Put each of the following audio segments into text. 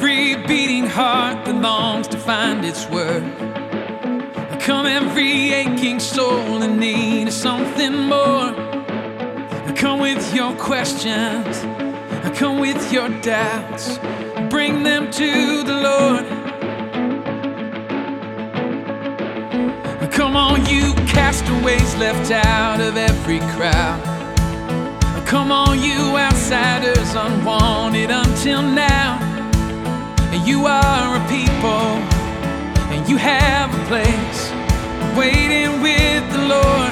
Every beating heart belongs to find its worth. Come every aching soul in need of something more. Come with your questions, come with your doubts, bring them to the Lord. Come on, you castaways left out of every crowd. Come on, you outsiders unwanted until now. You are a people, and you have a place, waiting with the Lord.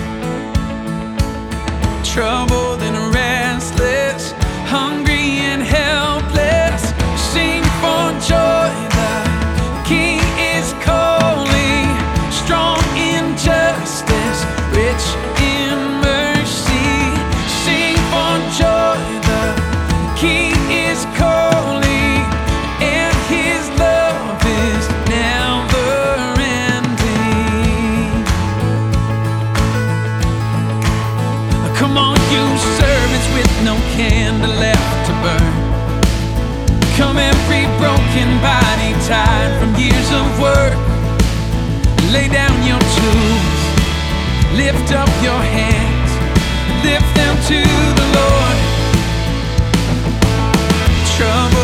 Troubled and restless, hungry and helpless, sing for joy, the King is calling. Strong in justice, rich in mercy, sing for joy, the King is calling. And his love is never ending. Come on, you servants with no candle left to burn. Come every broken body tired from years of work. Lay down your tools, lift up your hands, lift them to the Lord. Trouble